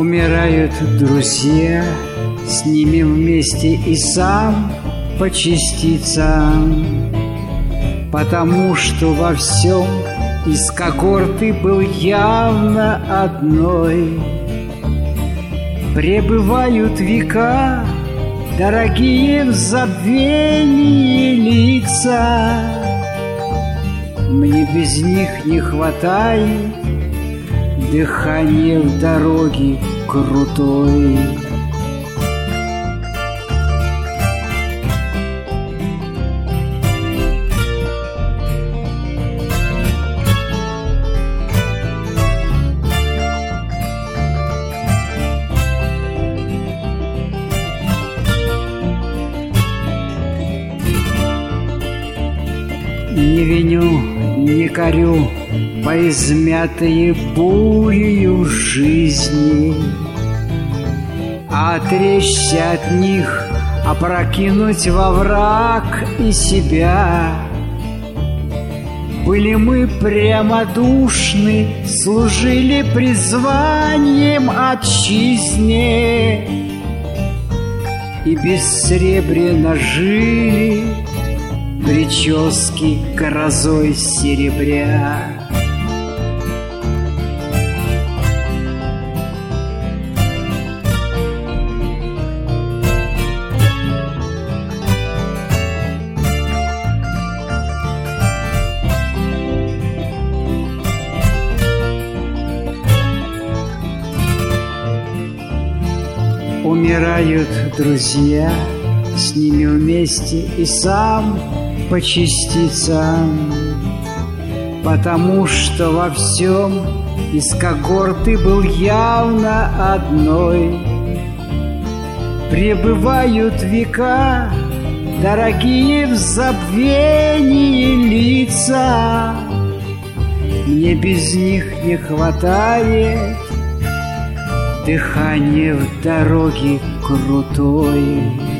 Умирают друзья, с ними вместе и сам по частицам, потому что во всем из когорты был явно одной. Пребывают века, дорогие в забвении лица, мне без них не хватает дыхания в дороге крутой. Не виню, не корю по измятые бурею жизни, а отречься от них, опрокинуть во враг и себя. Были мы прямодушны, служили призванием отчизне и бессребренно жили, прически грозой серебря. Умирают друзья, с ними вместе и сам по частицам, потому что во всем из когорты был явно одной. Пребывают века, дорогие в забвении лица, мне без них не хватает дыхания в дороге крутой.